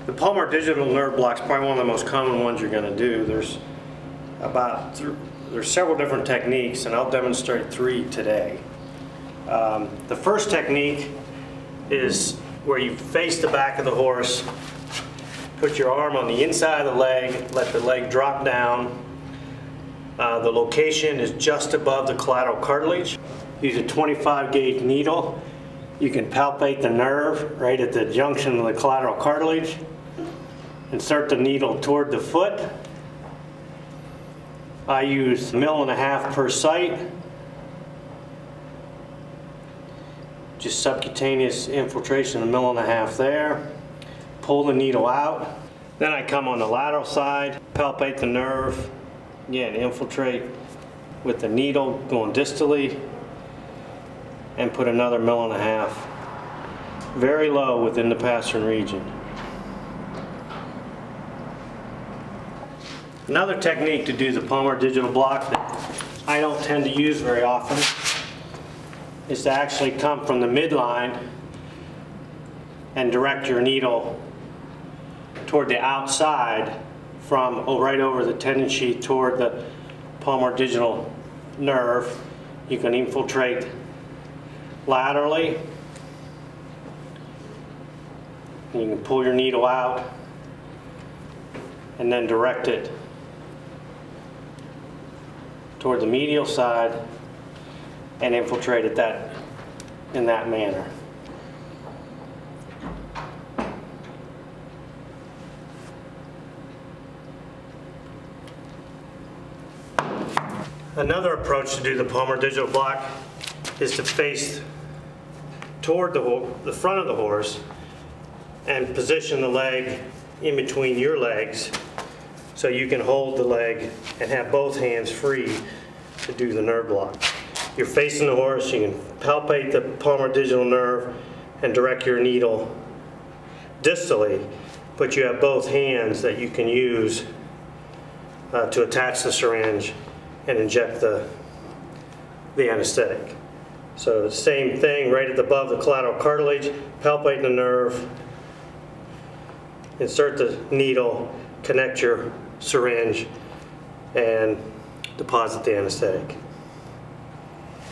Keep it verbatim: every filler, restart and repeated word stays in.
The Palmar Digital nerve block is probably one of the most common ones you're going to do. There's about th there's several different techniques, and I'll demonstrate three today. Um, the first technique is where you face the back of the horse, put your arm on the inside of the leg, let the leg drop down. Uh, the location is just above the collateral cartilage. Use a twenty-five gauge needle. You can palpate the nerve right at the junction of the collateral cartilage. Insert the needle toward the foot. I use a mil and a half per site. Just subcutaneous infiltration, a mil and a half there. Pull the needle out. Then I come on the lateral side, palpate the nerve. Again, infiltrate with the needle going distally, and put another mil and a half very low within the pastern region. Another technique to do the Palmar Digital block that I don't tend to use very often is to actually come from the midline and direct your needle toward the outside from oh, right over the tendon sheath toward the Palmar Digital nerve. You can infiltrate laterally. You can pull your needle out and then direct it toward the medial side and infiltrate it that in that manner. Another approach to do the Palmar Digital block is to face toward the, the front of the horse and position the leg in between your legs so you can hold the leg and have both hands free to do the nerve block. You're facing the horse, you can palpate the Palmar Digital nerve and direct your needle distally, but you have both hands that you can use uh, to attach the syringe and inject the, the anesthetic. So the same thing, right at above the collateral cartilage, palpate the nerve, insert the needle, connect your syringe, and deposit the anesthetic.